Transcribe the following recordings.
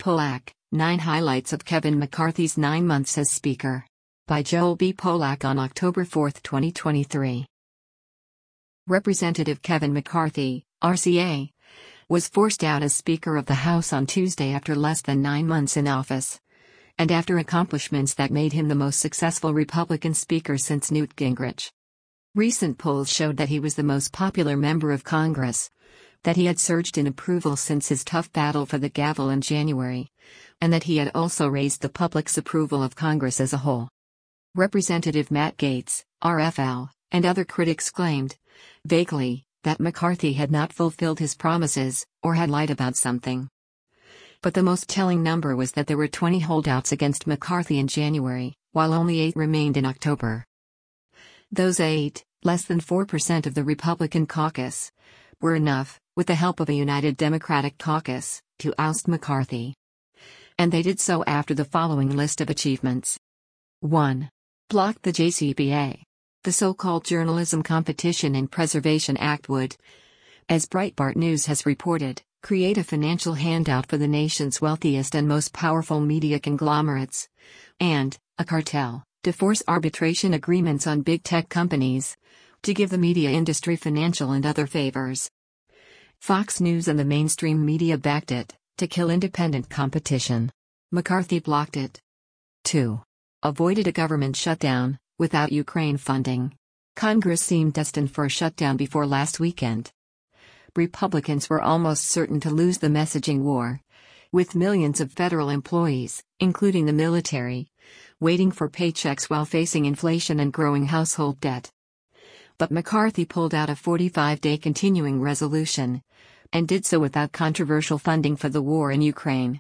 Polak, 9 Highlights of Kevin McCarthy's 9 months as Speaker. By Joel B. Polak on October 4, 2023. Representative Kevin McCarthy, RCA, was forced out as Speaker of the House on Tuesday after less than 9 months in office, and after accomplishments that made him the most successful Republican Speaker since Newt Gingrich. Recent polls showed that he was the most popular member of Congress, that he had surged in approval since his tough battle for the gavel in January, and that he had also raised the public's approval of Congress as a whole. Representative Matt Gaetz, RFL, and other critics claimed, vaguely, that McCarthy had not fulfilled his promises, or had lied about something. But the most telling number was that there were 20 holdouts against McCarthy in January, while only 8 remained in October. Those 8, less than 4% of the Republican caucus, were enough, with the help of a united Democratic caucus, to oust McCarthy. And they did so after the following list of achievements. 1. Blocked the JCPA. The so-called Journalism Competition and Preservation Act would, as Breitbart News has reported, create a financial handout for the nation's wealthiest and most powerful media conglomerates, and a cartel, to force arbitration agreements on big tech companies, to give the media industry financial and other favors. Fox News and the mainstream media backed it, to kill independent competition. McCarthy blocked it. 2. Avoided a government shutdown, without Ukraine funding. Congress seemed destined for a shutdown before last weekend. Republicans were almost certain to lose the messaging war, with millions of federal employees, including the military, waiting for paychecks while facing inflation and growing household debt. But McCarthy pulled out a 45-day continuing resolution, and did so without controversial funding for the war in Ukraine.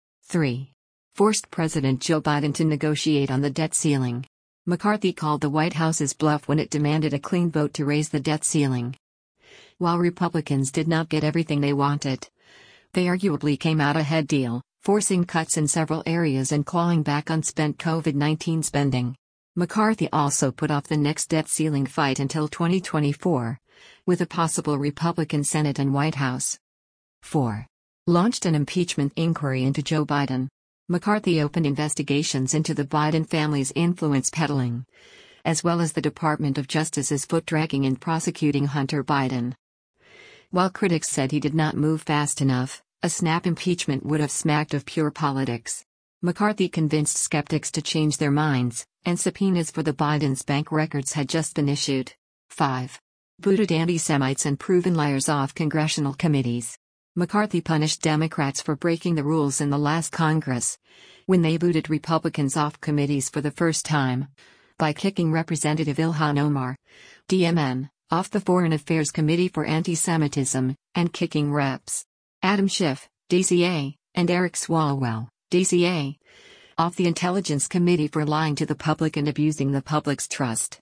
3. Forced President Joe Biden to negotiate on the debt ceiling. McCarthy called the White House's bluff when it demanded a clean vote to raise the debt ceiling. While Republicans did not get everything they wanted, they arguably came out ahead deal, forcing cuts in several areas and clawing back on spent COVID-19 spending. McCarthy also put off the next debt ceiling fight until 2024, with a possible Republican Senate and White House. 4. Launched an impeachment inquiry into Joe Biden. McCarthy opened investigations into the Biden family's influence peddling, as well as the Department of Justice's foot-dragging in prosecuting Hunter Biden. While critics said he did not move fast enough, a snap impeachment would have smacked of pure politics. McCarthy convinced skeptics to change their minds, and subpoenas for the Biden's bank records had just been issued. 5. Booted anti-Semites and proven liars off congressional committees. McCarthy punished Democrats for breaking the rules in the last Congress, when they booted Republicans off committees for the first time, by kicking Representative Ilhan Omar, DMN, off the Foreign Affairs Committee for Anti-Semitism, and kicking Reps. Adam Schiff, DCA, and Eric Swalwell, DCA, off the Intelligence Committee for lying to the public and abusing the public's trust.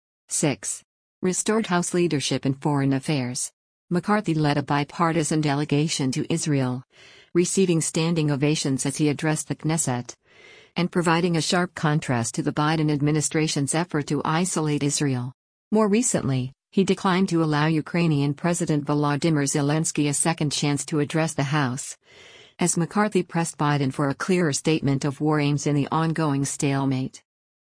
6. Restored House leadership in foreign affairs. McCarthy led a bipartisan delegation to Israel, receiving standing ovations as he addressed the Knesset, and providing a sharp contrast to the Biden administration's effort to isolate Israel. More recently, he declined to allow Ukrainian President Volodymyr Zelensky a second chance to address the House, as McCarthy pressed Biden for a clearer statement of war aims in the ongoing stalemate.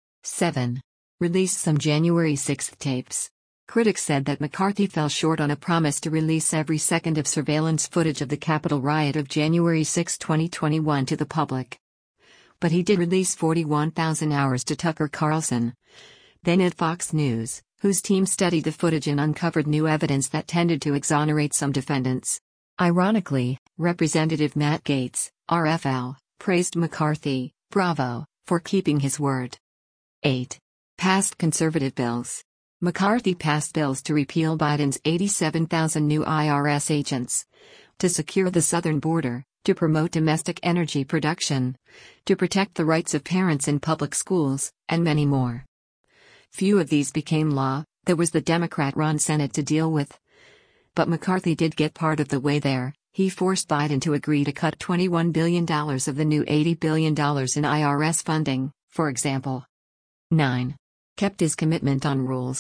7. Released some January 6 tapes. Critics said that McCarthy fell short on a promise to release every second of surveillance footage of the Capitol riot of January 6, 2021 to the public. But he did release 41,000 hours to Tucker Carlson, then at Fox News, whose team studied the footage and uncovered new evidence that tended to exonerate some defendants. Ironically, Representative Matt Gaetz, RFL, praised McCarthy, bravo, for keeping his word. 8. Passed conservative bills. McCarthy passed bills to repeal Biden's 87,000 new IRS agents, to secure the southern border, to promote domestic energy production, to protect the rights of parents in public schools, and many more. Few of these became law. There was the Democrat-run Senate to deal with. But McCarthy did get part of the way there. He forced Biden to agree to cut $21 billion of the new $80 billion in IRS funding, for example. 9. Kept his commitment on rules.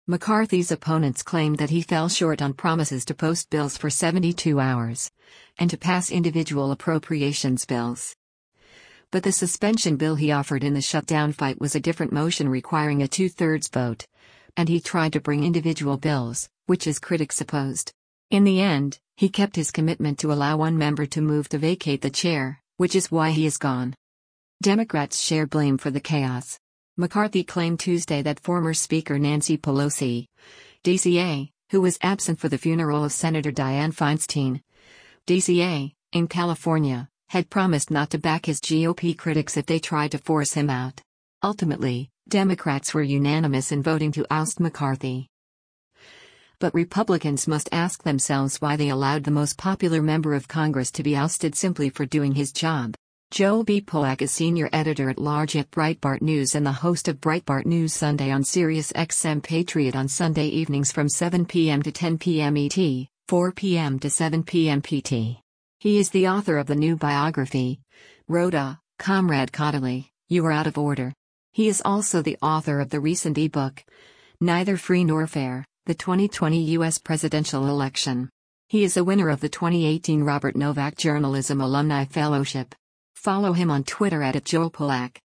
McCarthy's opponents claimed that he fell short on promises to post bills for 72 hours and to pass individual appropriations bills. But the suspension bill he offered in the shutdown fight was a different motion requiring a two-thirds vote, and he tried to bring individual bills, which his critics opposed. In the end, he kept his commitment to allow one member to move to vacate the chair, which is why he is gone. Democrats share blame for the chaos. McCarthy claimed Tuesday that former Speaker Nancy Pelosi, DCA, who was absent for the funeral of Senator Dianne Feinstein, DCA, in California, had promised not to back his GOP critics if they tried to force him out. Ultimately, Democrats were unanimous in voting to oust McCarthy. But Republicans must ask themselves why they allowed the most popular member of Congress to be ousted simply for doing his job. Joel B. Pollack is senior editor-at-large at Breitbart News and the host of Breitbart News Sunday on Sirius XM Patriot on Sunday evenings from 7 p.m. to 10 p.m. ET, 4 p.m. to 7 p.m. PT. He is the author of the new biography, Rhoda, Comrade Caudill, You Are Out of Order. He is also the author of the recent e-book, Neither Free Nor Fair, the 2020 U.S. Presidential Election. He is a winner of the 2018 Robert Novak Journalism Alumni Fellowship. Follow him on Twitter @JoelPollack.